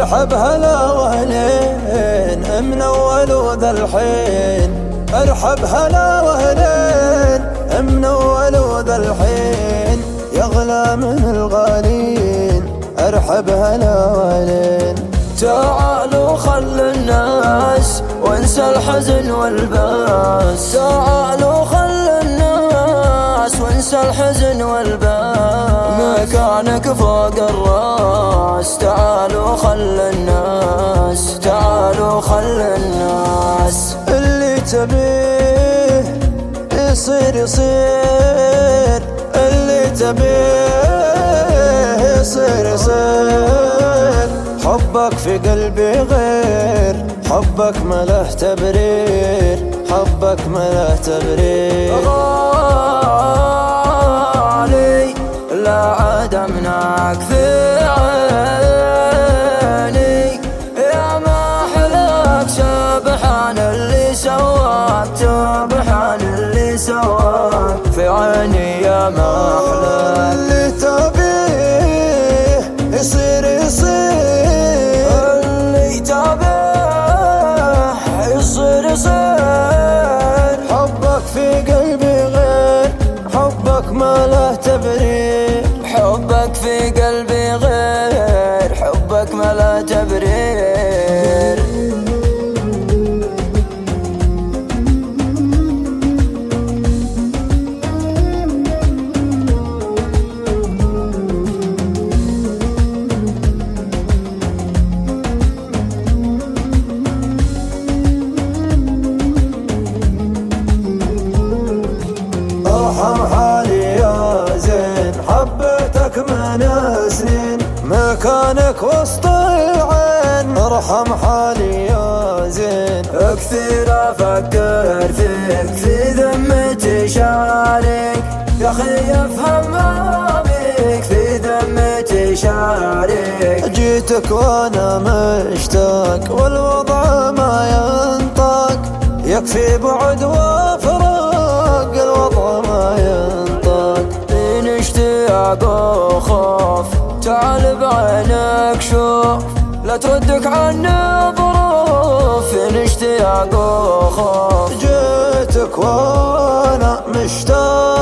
ارحب هلا وهلين من اول وذا الحين، ارحب هلا وهلين من اول وذا الحين، يغلى من الغالين ارحب هلا وهلين. تعالوا خل الناس وانسى الحزن والباس، تعالوا خل الناس وانسى الحزن والباس، مكانك فوق الراس. تعالوا خل الناس، تعالوا خل الناس. اللي تبيه يصير يصير، اللي تبيه يصير يصير، حبك في قلبي غير، حبك ما له تبرير، حبك ما له تبرير. غالي لا عاد امنعك في عيني، يا ما حلاك سبحان اللي سواك، سبحان اللي سواك في عيني، يا ما حلاك. اللي تبيه يصير يصير، اللي تبيه يصير يصير، حبك في قلبي غير، حبك ما له تبرير، حبك في قلبي غير، حبك ما له تبرير. ارحم حالي يا زين، حبيتك من سنين، مكانك وسط العين. ارحم حالي يا زين، كثير افكر فيك في ذمتي شارك، يا اخي افهم بيك في ذمتي شارك. جيتك وانا مشتاق والوضع ما ينطق، يكفي بعد وفراق الوضع ما ينطق. من اشتياق وخوف تعال بعينك شوف، لا تردك عني ظروف. من اشتياق وخوف جيتك وانا مشتاق